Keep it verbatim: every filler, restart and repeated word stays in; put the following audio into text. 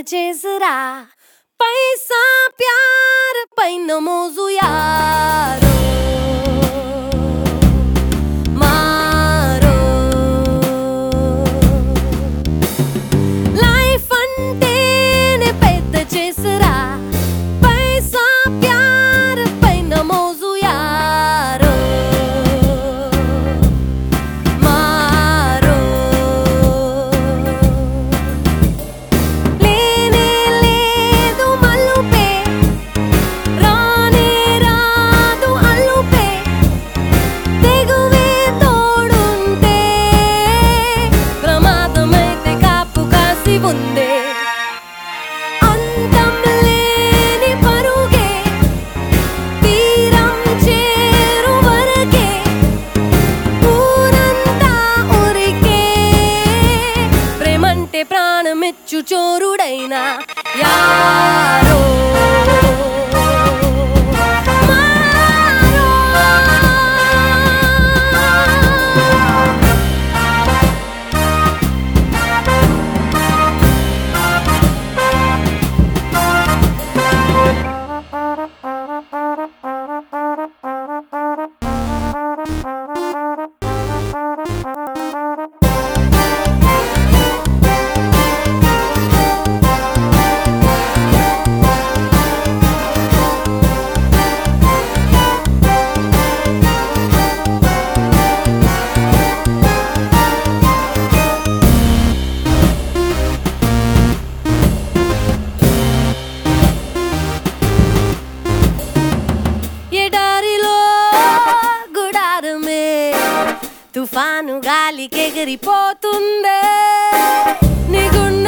చేసరా पैसा प्यार పైన మోజు యారో మారో లైఫ్ అంటేనే పెద్ద చేసరా पैसा प्यार పైన మోజు యారో మారో లేనే లేదు మలుపే రానే రాదు అలుపే తెగువే తోడుంటే ప్రమాదమైతే కాపు కాసి ఉందే అంతం లేని పరుగే తీరం చేరు వరకే ఊరంతా ఉరికే ప్రేమంటే ప్రాణమిచ్చు చోరుడైనా యారో మారో ఎడారిలో గుడారమే తుఫాను గాలికెగిరిపోతుందే నీ గుండె